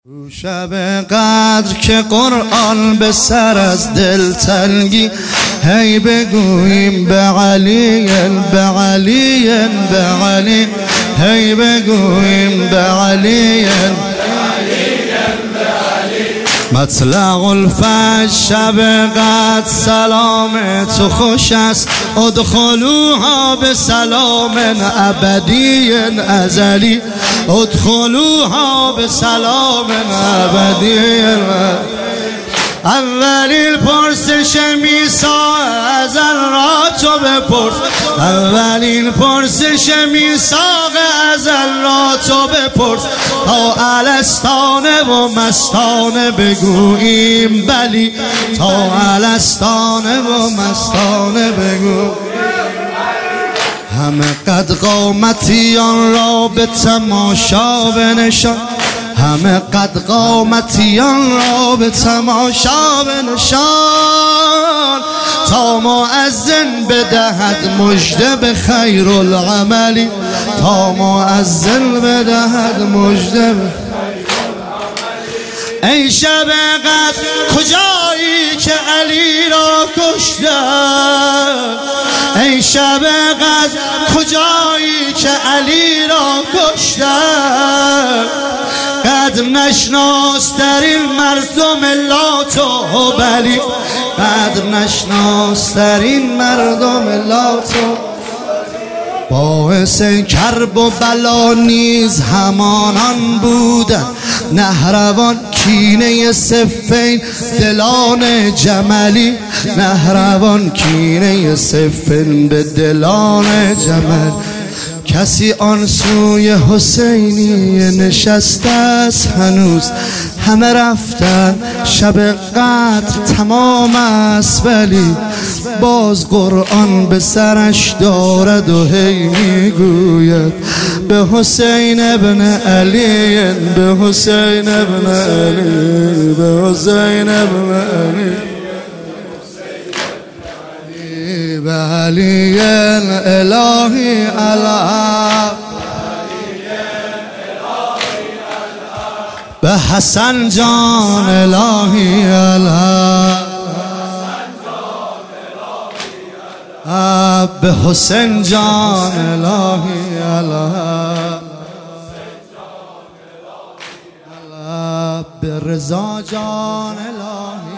شب قدر که قرآن به سر از دل تنگی هی بگوییم به علی به علی به علی هی بگوییم به علی مطلع الفجر شب قدر سلام تو خوش است ادخلوها به سلام ابدی ازلی ادخلوها به سلام ابدی اولین پرسش میثاق ازل را تو بپرس اولین پرسش میثاق ازل را تو بپرس تا الستانه و مستانه بگوییم بلی تا الستانه و مستانه بگوییم همه قد قامتیان را به تماشا بنشان همه قد قامتیان را به تماشا بنشان تا مؤذن بدهد مژده به خیر العملی تا مؤذن بدهد مژده به ای شب قدر کجایی که علی را کشتن ای شب قدر کجایی که علی را کشتن قد نشناس در این مردم لات و بلی قد نشناس در این مردم لات باعث کرب و بلا نیز همانان بودن نهروان کینه صفین دلان جملی نهروان کینه صفین به دلان جمل کسی آن سوی حسینی نشسته است هنوز همه رفتن شب قدر تمام است ولی باز قرآن به سرش دارد و هی میگوید به حسین ابن علی به حسین ابن علی به حسین ابن علی به علی الهی الله به حسن جان الهی الله به حسین جان الهی الله به رضا جان الهی